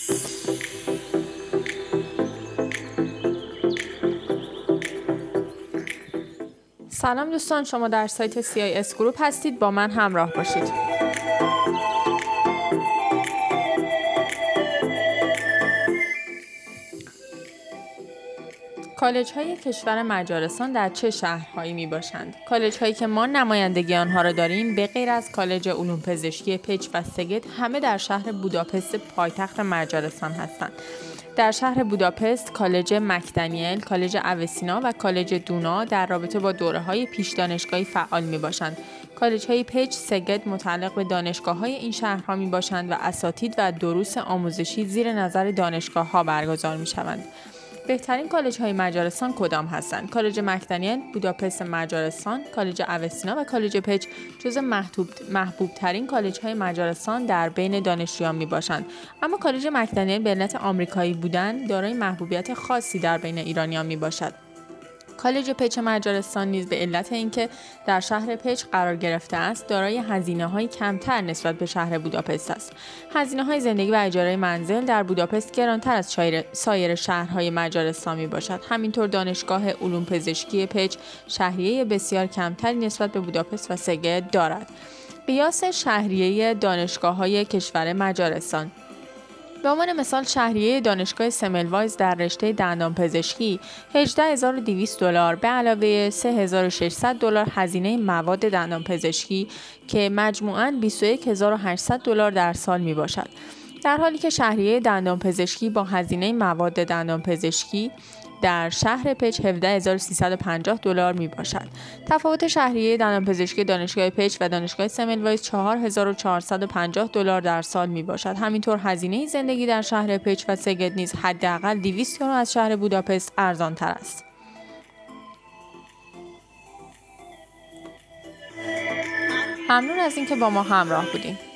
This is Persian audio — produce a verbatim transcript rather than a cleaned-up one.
سلام دوستان، شما در سایت سی آی اس گروپ هستید. با من همراه باشید. کالج های کشور مجارستان در چه شهرهایی می باشند؟ کالج هایی که ما نمایندگی آنها را داریم به غیر از کالج علوم پزشکی پچ و سگد همه در شهر بوداپست پایتخت مجارستان هستند. در شهر بوداپست کالج مکدنیل، کالج اوسینا و کالج دونا در رابطه با دوره‌های پیش دانشگاهی فعال می‌باشند. کالج‌های پچ، سگد متعلق به دانشگاه‌های این شهرها می‌باشند و اساتید و دروس آموزشی زیر نظر دانشگاه‌ها برگزار می‌شوند. بهترین کالج‌های مجارستان کدام هستند؟ کالج مکدنیل، بوداپست مجارستان، کالج اوسینا و کالج پچ جزو محبوب محبوب ترین کالج‌های مجارستان در بین دانشجویان میباشند. اما کالج مکدنیل به علت آمریکایی بودن دارای محبوبیت خاصی در بین ایرانیان میباشد. کالج پچ مجارستان نیز به علت اینکه در شهر پچ قرار گرفته است، دارای هزینه‌های کمتر نسبت به شهر بوداپست است. هزینه‌های زندگی و اجاره منزل در بوداپست گرانتر از سایر شهرهای مجارستان میباشد. همینطور دانشگاه علوم پزشکی پچ شهریه بسیار کمتری نسبت به بوداپست و سگد دارد. قیاس شهریه دانشگاه‌های کشور مجارستان: به عنوان مثال شهریه دانشگاه سملوایز در رشته دندانپزشکی هجده هزار و دویست دلار به علاوه سه هزار و ششصد دلار هزینه مواد دندانپزشکی که مجموعاً بیست و یک هزار و هشتصد دلار در سال می باشد. در حالی که شهریه دندانپزشکی با هزینه مواد دندانپزشکی در شهر پچ هفده هزار و سیصد و پنجاه دلار می باشد. تفاوت شهریه دندانپزشکی دانشگاه پچ و دانشگاه سملوایز چهار هزار و چهارصد و پنجاه دلار در سال می باشد. همینطور هزینه زندگی در شهر پچ و سگد نیز حداقل دویست یورو از شهر بوداپست ارزان تر است. ممنون از اینکه با ما همراه بودید.